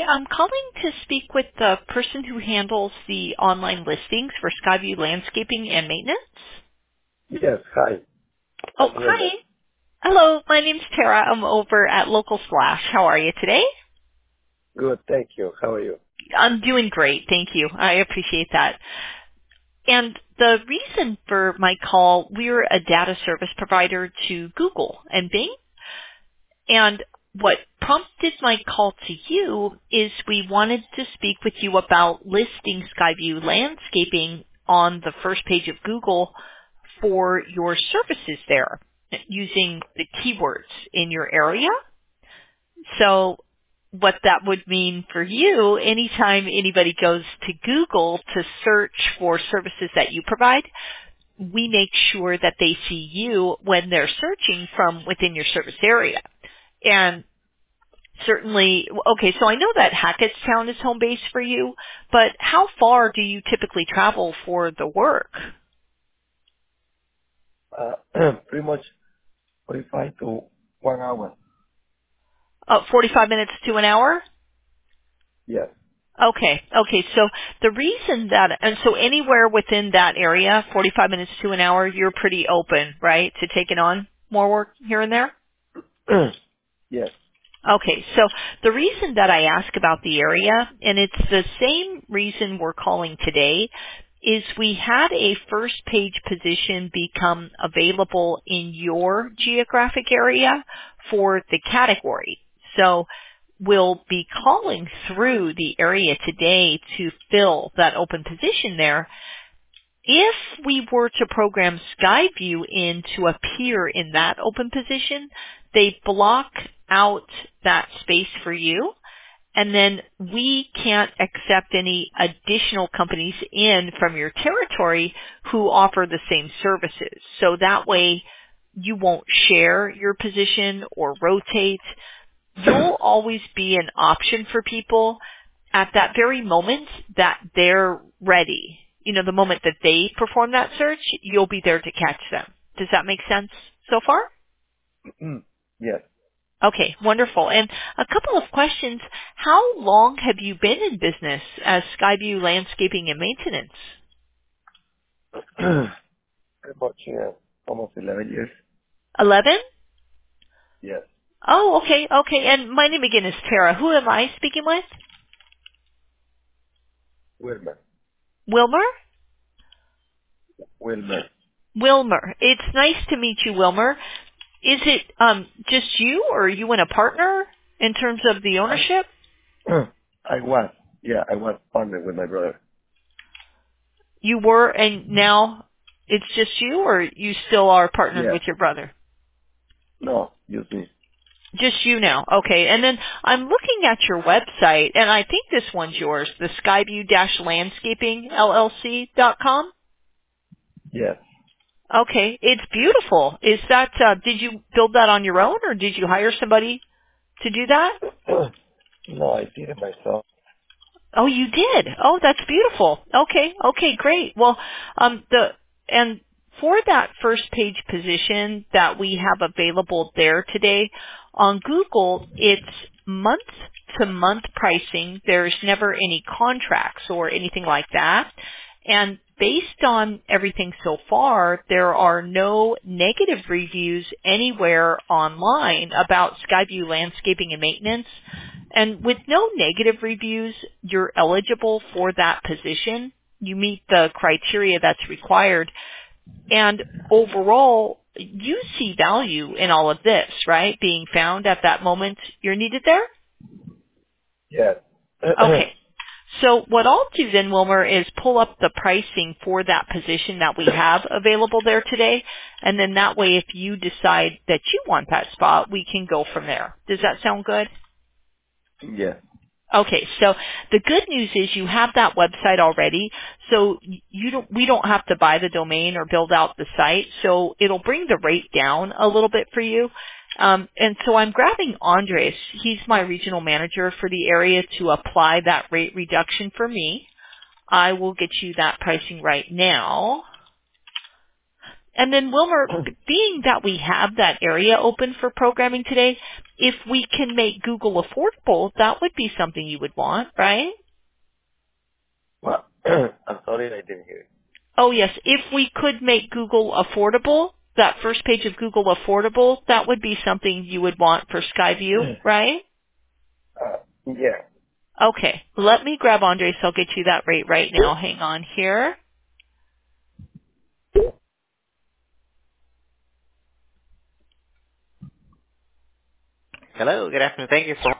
I'm calling to speak with the person who handles the online listings for Skyview Landscaping and Maintenance. Yes, hi. Oh, I'm hi. Wilmer. Hello, my name's Tara. I'm over at Local Splash. How are you today? Good, thank you. How are you? I'm doing great, thank you. I appreciate that. And the reason for my call, we're a data service provider to Google and Bing. And what prompted my call to you is we wanted to speak with you about listing Skyview Landscaping on the first page of Google for your services there using the keywords in your area. So what that would mean for you, anytime anybody goes to Google to search for services that you provide, we make sure that they see you when they're searching from within your service area. And certainly, okay, so I know that Hackettstown is home base for you, but how far do you typically travel for the work? Pretty much 45 to 1 hour. 45 minutes to an hour? Yes. Okay, so the reason that, and so anywhere within that area, 45 minutes to an hour, you're pretty open, right, to taking on more work here and there? Yes. Okay, so the reason that I ask about the area, and it's the same reason we're calling today, is we had a first page position become available in your geographic area for the category. So we'll be calling through the area today to fill that open position there. If we were to program Skyview in to appear in that open position, they block out that space for you, and then we can't accept any additional companies in from your territory who offer the same services. So that way you won't share your position or rotate. You'll always be an option for people at that very moment that they're ready. You know, the moment that they perform that search, you'll be there to catch them. Does that make sense so far? Yes. Okay, wonderful. And a couple of questions. How long have you been in business as Skyview Landscaping and Maintenance? Pretty much almost 11 years. 11? Yes. Oh, okay. And my name again is Tara. Who am I speaking with? Wilmer. Wilmer? Wilmer. Wilmer. It's nice to meet you, Wilmer. Is it just you, or are you and a partner in terms of the I, ownership? I was partnered with my brother. You were, and now it's just you, or you still are partnered Yes. with your brother? No, just me. Just you now. Okay. And then I'm looking at your website, and I think this one's yours, the skyview-landscapingllc.com. Yes. Okay. It's beautiful. Is that, did you build that on your own, or did you hire somebody to do that? No, I did it myself. Oh, you did. Oh, that's beautiful. Okay, great. Well, and for that first page position that we have available there today on Google, it's month to month pricing. There's never any contracts or anything like that. And based on everything so far, there are no negative reviews anywhere online about Skyview Landscaping and Maintenance. And with no negative reviews, you're eligible for that position. You meet the criteria that's required. And overall, you see value in all of this, right? Being found at that moment you're needed there? Yes. Okay. So what I'll do then, Wilmer, is pull up the pricing for that position that we have available there today. And then that way, if you decide that you want that spot, we can go from there. Does that sound good? Yes. Okay, so the good news is you have that website already, so we don't have to buy the domain or build out the site, so it'll bring the rate down a little bit for you. And so I'm grabbing Andres. He's my regional manager for the area to apply that rate reduction for me. I will get you that pricing right now. And then Wilmer, being that we have that area open for programming today, if we can make Google affordable, that would be something you would want, right? Well, I'm sorry I didn't hear it. Oh yes, if we could make Google affordable, that first page of Google affordable, that would be something you would want for Skyview, right? Yeah. Okay, let me grab Andres. I'll get you that rate right now. Hang on here. Hello, good afternoon. Thank you so